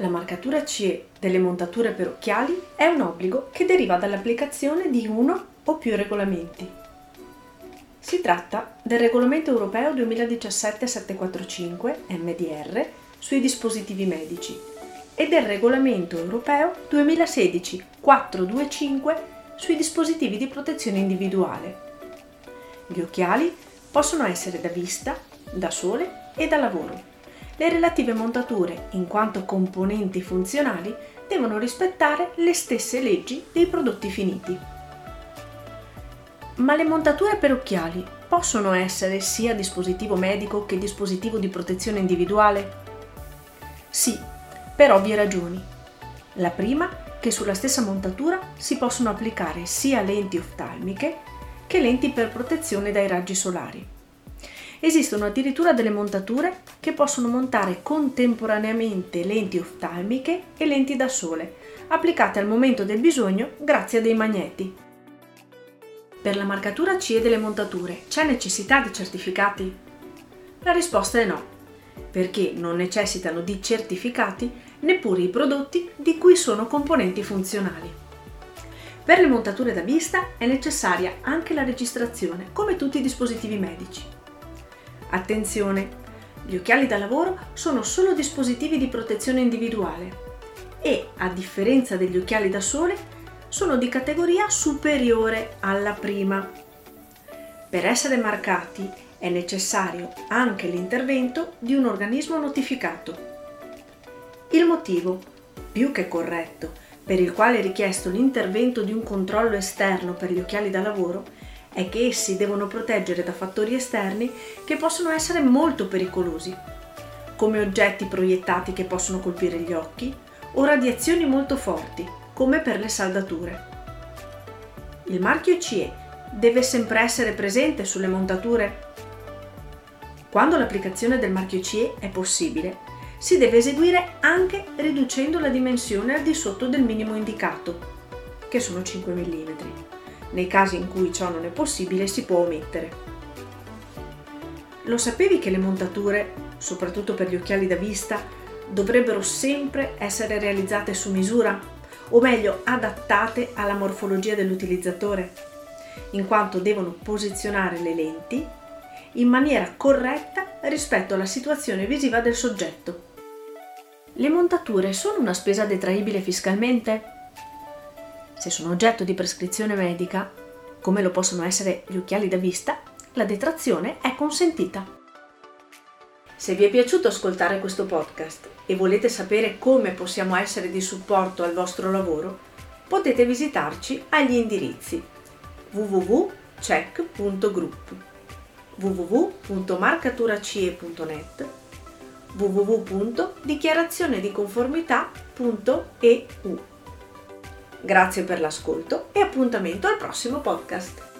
La marcatura CE delle montature per occhiali è un obbligo che deriva dall'applicazione di uno o più regolamenti. Si tratta del Regolamento Europeo 2017-745 MDR sui dispositivi medici e del Regolamento Europeo 2016-425 sui dispositivi di protezione individuale. Gli occhiali possono essere da vista, da sole e da lavoro. Le relative montature, in quanto componenti funzionali, devono rispettare le stesse leggi dei prodotti finiti. Ma le montature per occhiali possono essere sia dispositivo medico che dispositivo di protezione individuale? Sì, per ovvie ragioni. La prima, che sulla stessa montatura si possono applicare sia lenti oftalmiche che lenti per protezione dai raggi solari. Esistono addirittura delle montature che possono montare contemporaneamente lenti oftalmiche e lenti da sole, applicate al momento del bisogno grazie a dei magneti. Per la marcatura CE delle montature c'è necessità di certificati? La risposta è no, perché non necessitano di certificati neppure i prodotti di cui sono componenti funzionali. Per le montature da vista è necessaria anche la registrazione, come tutti i dispositivi medici. Attenzione, gli occhiali da lavoro sono solo dispositivi di protezione individuale e, a differenza degli occhiali da sole, sono di categoria superiore alla prima. Per essere marcati è necessario anche l'intervento di un organismo notificato. Il motivo, più che corretto, per il quale è richiesto l'intervento di un controllo esterno per gli occhiali da lavoro è che essi devono proteggere da fattori esterni che possono essere molto pericolosi, come oggetti proiettati che possono colpire gli occhi o radiazioni molto forti, come per le saldature. Il marchio CE deve sempre essere presente sulle montature? Quando l'applicazione del marchio CE è possibile, si deve eseguire anche riducendo la dimensione al di sotto del minimo indicato, che sono 5 mm. Nei casi in cui ciò non è possibile si può omettere. Lo sapevi che le montature, soprattutto per gli occhiali da vista, dovrebbero sempre essere realizzate su misura, o meglio adattate alla morfologia dell'utilizzatore, in quanto devono posizionare le lenti in maniera corretta rispetto alla situazione visiva del soggetto. Le montature sono una spesa detraibile fiscalmente? Se sono oggetto di prescrizione medica, come lo possono essere gli occhiali da vista, la detrazione è consentita. Se vi è piaciuto ascoltare questo podcast e volete sapere come possiamo essere di supporto al vostro lavoro, potete visitarci agli indirizzi www.check.group, www.marcaturacie.net, www.dichiarazionediconformità.eu. Grazie per l'ascolto e appuntamento al prossimo podcast.